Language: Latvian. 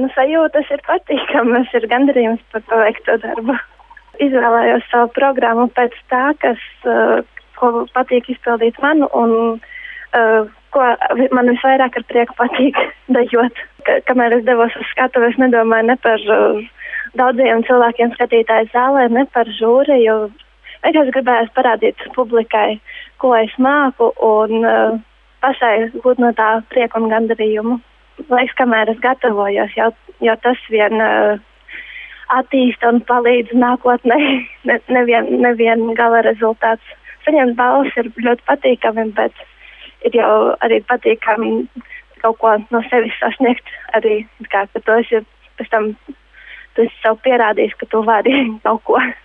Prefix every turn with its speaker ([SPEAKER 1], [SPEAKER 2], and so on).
[SPEAKER 1] sajūtas ir patīkamas, ir gandarījums par paveikto darbu. Izvēlējos savu programmu pēc tā, ko patīk izpildīt man un ko man visvairāk ar prieku patīk dejot. Kamēr es devos uz skatuvi, es nedomāju ne par daudziem cilvēkiem skatītāju zālē, ne par žūriju. Vienkārši gribējās parādīt publikai, ko es māku un pašai gūt no tā prieku un gandarījumu. Laiks, kamēr es gatavojos, jau tas vien attīsta un palīdz nākotnē, nevien gala rezultāts. Saņemt balvas ir ļoti patīkami, bet ir jau arī patīkami kaut ko no sevis sasniegt. Arī kā, ka tu esi pēc tam tu esi sev pierādījis, ka tu vari kaut ko.